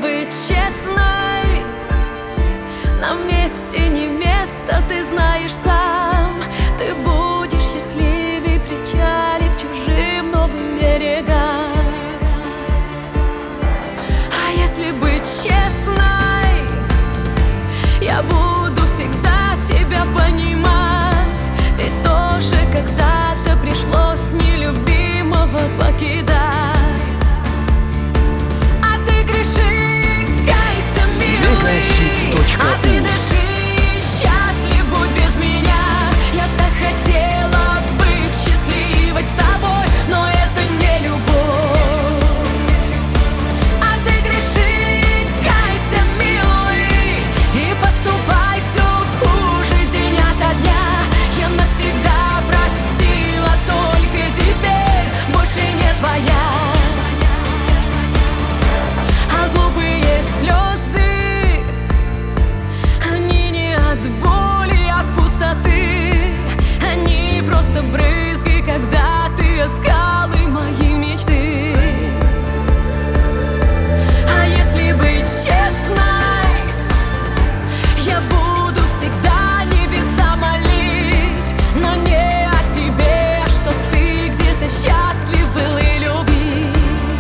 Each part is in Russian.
быть честной, нам месте не место, ты знаешь сам. Ты будешь счастливей, причалив чужим новым берегам. А если быть честной, я буду всегда тебя понимать. Ведь тоже когда-то пришлось нелюбимого покидать. А ты греши, кайся, милый, а ты дыши, счастлив будь без меня. Я так хотела быть счастливой с тобой, но это не любовь. А ты греши, кайся, милый, и поступай все хуже день ото дня. Я навсегда простила, только теперь больше не твоя. А глупые слезы, они не от боли, от пустоты. Они просто брызги, когда ты оскалы мои мечты. А если быть честной, я буду всегда небеса молить, но не о тебе, что ты где-то счастлив был и любил.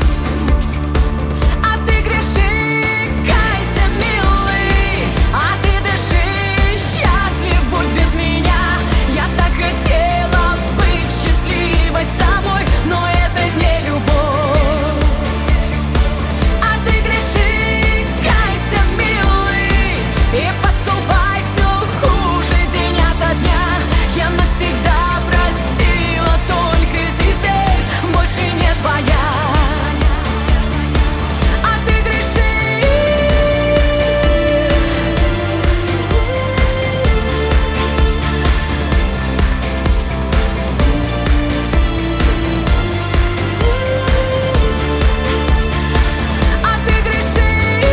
А ты греши, кайся, милый, а ты дыши, счастлив будь без меня. Я так хотела быть счастливой с тобой, но это не любовь. А ты греши, кайся, милый, и поступай все хуже день ото дня. Я навсегда простила, только теперь больше не твоя. А ты греши. А ты греши.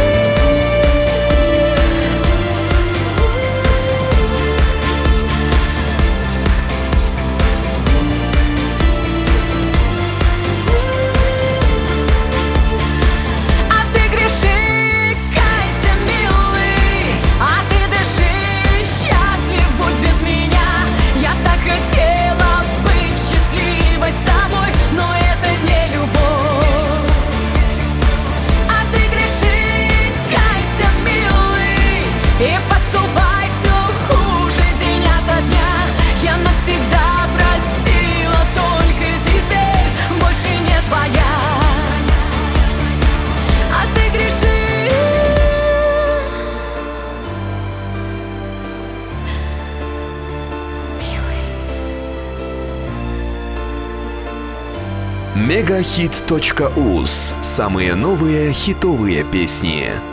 А ты греши, кайся, милый, а ты дыши, счастлив будь без меня. Я так хотела быть счастливой с тобой, но это не любовь. А ты греши, кайся, милый, и поступай все хуже день ото дня. Я навсегда простила, только теперь больше не твоя. А ты греши. Мегахит.уз. Самые новые хитовые песни.